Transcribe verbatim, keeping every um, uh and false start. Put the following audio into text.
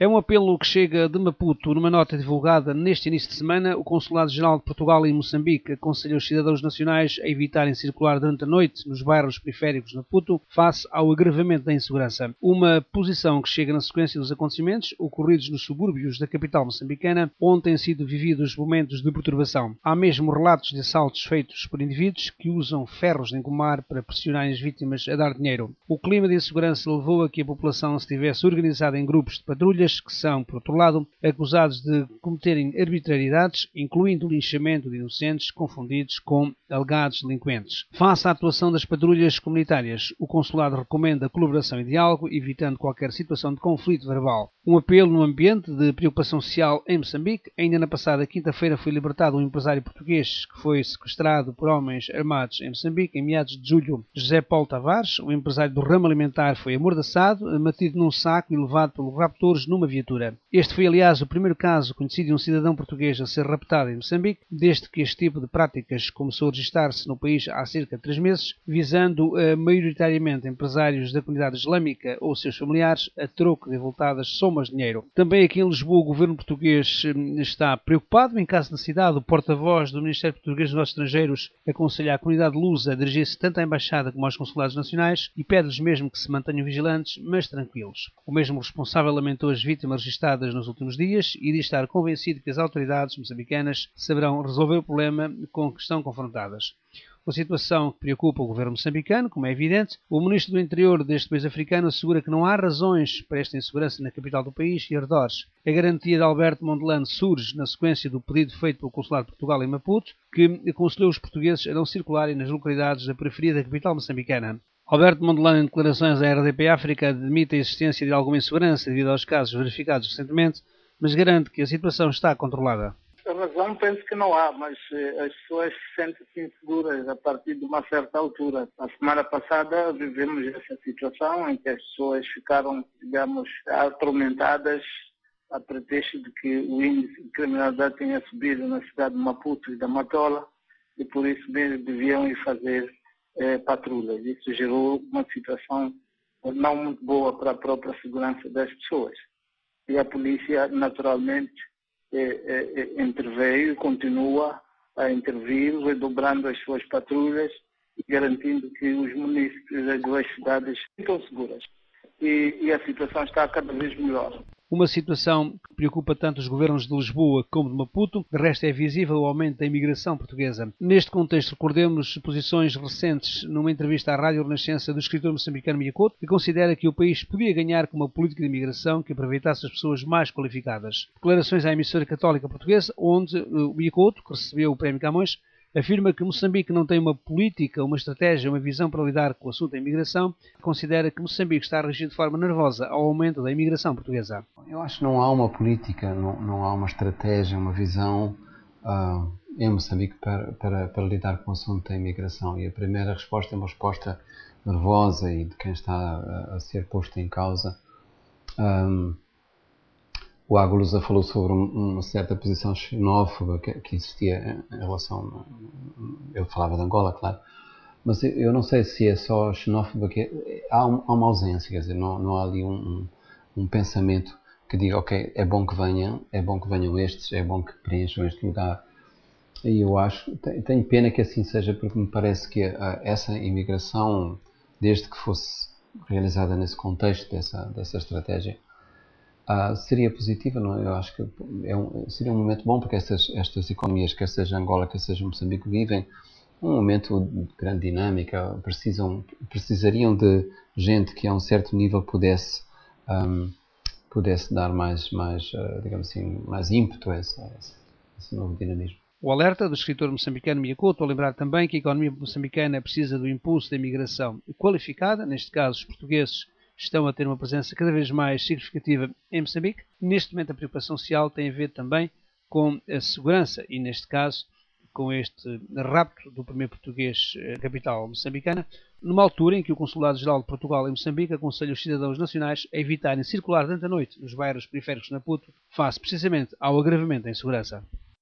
É um apelo que chega de Maputo. Numa nota divulgada neste início de semana, o Consulado-Geral de Portugal em Moçambique aconselha os cidadãos nacionais a evitarem circular durante a noite nos bairros periféricos de Maputo, face ao agravamento da insegurança. Uma posição que chega na sequência dos acontecimentos ocorridos nos subúrbios da capital moçambicana, onde têm sido vividos momentos de perturbação. Há mesmo relatos de assaltos feitos por indivíduos que usam ferros de engomar para pressionarem as vítimas a dar dinheiro. O clima de insegurança levou a que a população se tivesse organizada em grupos de patrulhas que são, por outro lado, acusados de cometerem arbitrariedades, incluindo o linchamento de inocentes confundidos com alegados delinquentes. Face à atuação das patrulhas comunitárias, o Consulado recomenda colaboração e diálogo, evitando qualquer situação de conflito verbal. Um apelo no ambiente de preocupação social em Moçambique. Ainda na passada quinta-feira foi libertado um empresário português que foi sequestrado por homens armados em Moçambique em meados de julho. José Paulo Tavares, o empresário do ramo alimentar, foi amordaçado, metido num saco e levado pelos raptores numa viatura. Este foi, aliás, o primeiro caso conhecido de um cidadão português a ser raptado em Moçambique, desde que este tipo de práticas começou a registrar-se no país há cerca de três meses, visando uh, maioritariamente empresários da comunidade islâmica ou seus familiares a troco de avultadas somas de dinheiro. Também aqui em Lisboa o governo português uh, está preocupado. Em caso de necessidade, o porta-voz do Ministério Português dos Negócios Estrangeiros aconselha a comunidade lusa a dirigir-se tanto à Embaixada como aos consulados nacionais e pede-lhes mesmo que se mantenham vigilantes, mas tranquilos. O mesmo responsável lamentou as vítimas registadas nos últimos dias e diz estar convencido que as autoridades moçambicanas saberão resolver o problema com que estão confrontadas. Uma situação que preocupa o governo moçambicano, como é evidente. O ministro do Interior deste país africano assegura que não há razões para esta insegurança na capital do país e arredores. A garantia de Alberto Mondlane surge na sequência do pedido feito pelo Consulado de Portugal em Maputo, que aconselhou os portugueses a não circularem nas localidades da periferia da capital moçambicana. Alberto Mondlane, em declarações à R D P África, admite a existência de alguma insegurança devido aos casos verificados recentemente, mas garante que a situação está controlada. A razão penso que não há, mas as pessoas se sentem-se inseguras a partir de uma certa altura. Na semana passada vivemos essa situação em que as pessoas ficaram, digamos, atormentadas a pretexto de que o índice de criminalidade tinha subido na cidade de Maputo e da Matola e por isso mesmo deviam ir fazer eh, patrulhas. Isso gerou uma situação não muito boa para a própria segurança das pessoas. E a polícia, naturalmente, Eh, eh, interveio e continua a intervir, redobrando as suas patrulhas e garantindo que os municípios das duas cidades estão seguras. E, e a situação está cada vez melhor. Uma situação que preocupa tanto os governos de Lisboa como de Maputo. De resto, é visível o aumento da imigração portuguesa. Neste contexto, recordemos posições recentes numa entrevista à Rádio Renascença do escritor moçambicano Miyakoto, que considera que o país podia ganhar com uma política de imigração que aproveitasse as pessoas mais qualificadas. Declarações à emissora católica portuguesa, onde o Miyakoto, que recebeu o Prémio Camões, afirma que Moçambique não tem uma política, uma estratégia, uma visão para lidar com o assunto da imigração. Considera que Moçambique está a reagir de forma nervosa ao aumento da imigração portuguesa. Eu acho que não há uma política, não, não há uma estratégia, uma visão uh, em Moçambique para, para, para lidar com o assunto da imigração. E a primeira resposta é uma resposta nervosa e de quem está a, a ser posto em causa. Um, O Aguilusa falou sobre uma certa posição xenófoba que, que existia em relação... Ele falava de Angola, claro. Mas eu não sei se é só xenófoba, que é, há, um, há uma ausência, quer dizer, não, não há ali um, um, um pensamento que diga, ok, é bom que venham, é bom que venham estes, é bom que preencham este lugar. E eu acho, tenho pena que assim seja, porque me parece que a, essa imigração, desde que fosse realizada nesse contexto, dessa, dessa estratégia, Uh, seria positiva, não? Eu acho que é um, seria um momento bom, porque estas, estas economias, quer seja Angola, quer seja Moçambique, vivem um momento de grande dinâmica, precisam, precisariam de gente que a um certo nível pudesse, um, pudesse dar mais, mais uh, digamos assim, mais ímpeto a esse, a esse, a esse novo dinamismo. O alerta do escritor moçambicano Miyakoto, a lembrar também que a economia moçambicana precisa do impulso da imigração qualificada, neste caso os portugueses estão a ter uma presença cada vez mais significativa em Moçambique. Neste momento a preocupação social tem a ver também com a segurança e, neste caso, com este rapto do primeiro português na capital moçambicana, numa altura em que o Consulado-Geral de Portugal em Moçambique aconselha os cidadãos nacionais a evitarem circular durante a noite nos bairros periféricos de Maputo, face precisamente ao agravamento da insegurança.